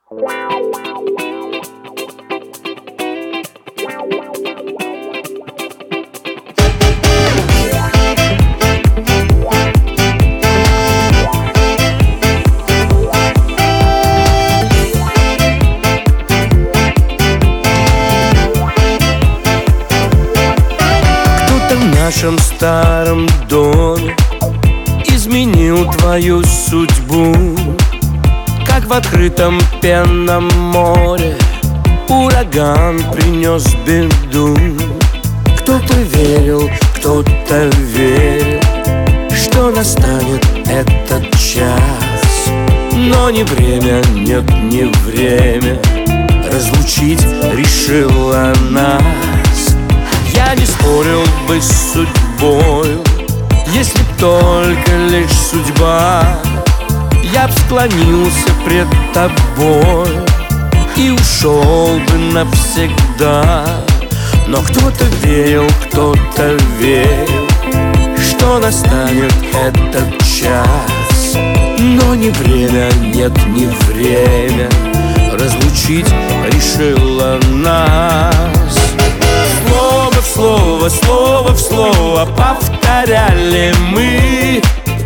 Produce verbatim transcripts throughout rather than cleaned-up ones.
Кто-то в нашем старом доме изменил твою судьбу, как в открытом пенном море ураган принес беду. Кто-то верил, кто-то верил, что настанет этот час, но не время, нет, не время разлучить решила нас. Я не спорил бы с судьбою, если б только лишь судьба. Я б склонился пред тобой и ушел бы навсегда. Но кто-то верил, кто-то верил, что настанет этот час, но не время, нет, не время разлучить решила нас. Слово в слово, слово в слово повторяли мы,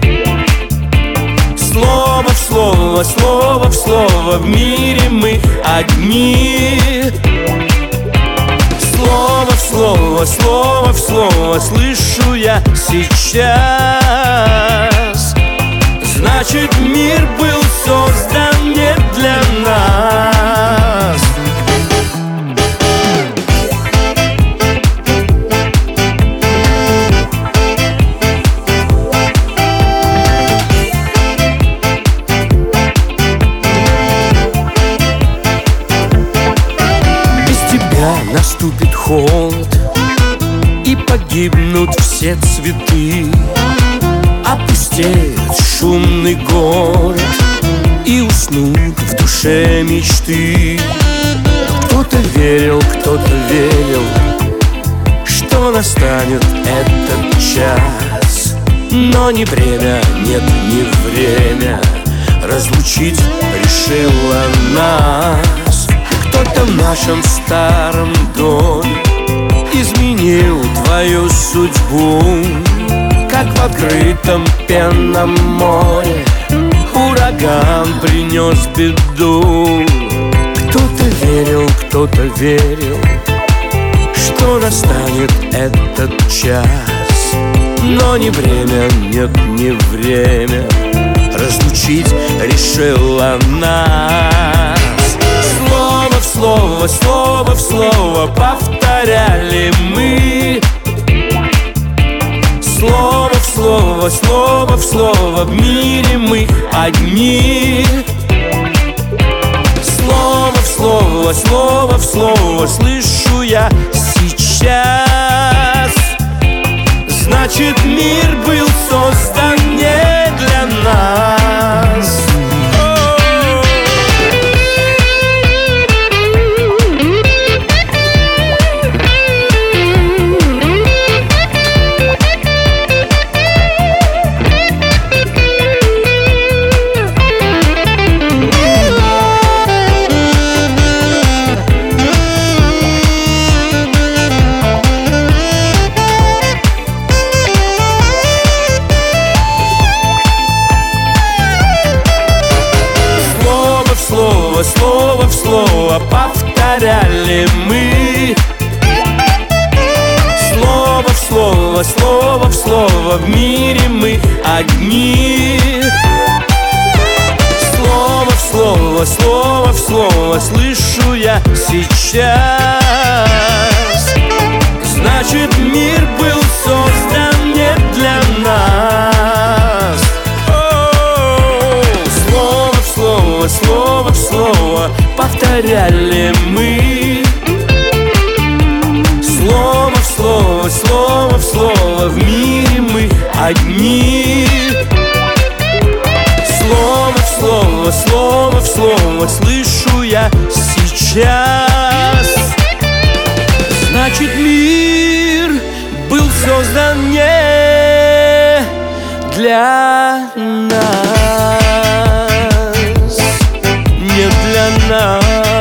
слово в слово, слово в слово, в мире мы одни. Слово в слово, слово в слово слышу я сейчас. Значит, мир был создан не для нас. Наступит холод, и погибнут все цветы, опустеет шумный город, и уснут в душе мечты. Кто-то верил, кто-то верил, что настанет этот час, но не время, нет, не время разлучить решила нас. Кто-то в нашем старом доме изменил твою судьбу, как в открытом пенном море ураган принес беду. Кто-то верил, кто-то верил, что настанет этот час, но не время, нет, не время разлучить решила нас. Слово в слово, слово в слово повторяли мы, слово в слово, слово в слово, в мире мы одни. Слово в слово, слово в слово слышу я сейчас. Значит, мир был создан не для нас. Слово в слово повторяли мы, слово в слово, слово в слово, в мире мы одни. Слово в слово, слово в слово слышу я сейчас. Значит, мир был создан не для нас. Слово в слово, слово в слово повторяли мы, слово в слово, слово в слово, в мире мы одни. Слово в слово, слово в слово слышу я сейчас. Значит, мир был создан не для нас, не для для нас.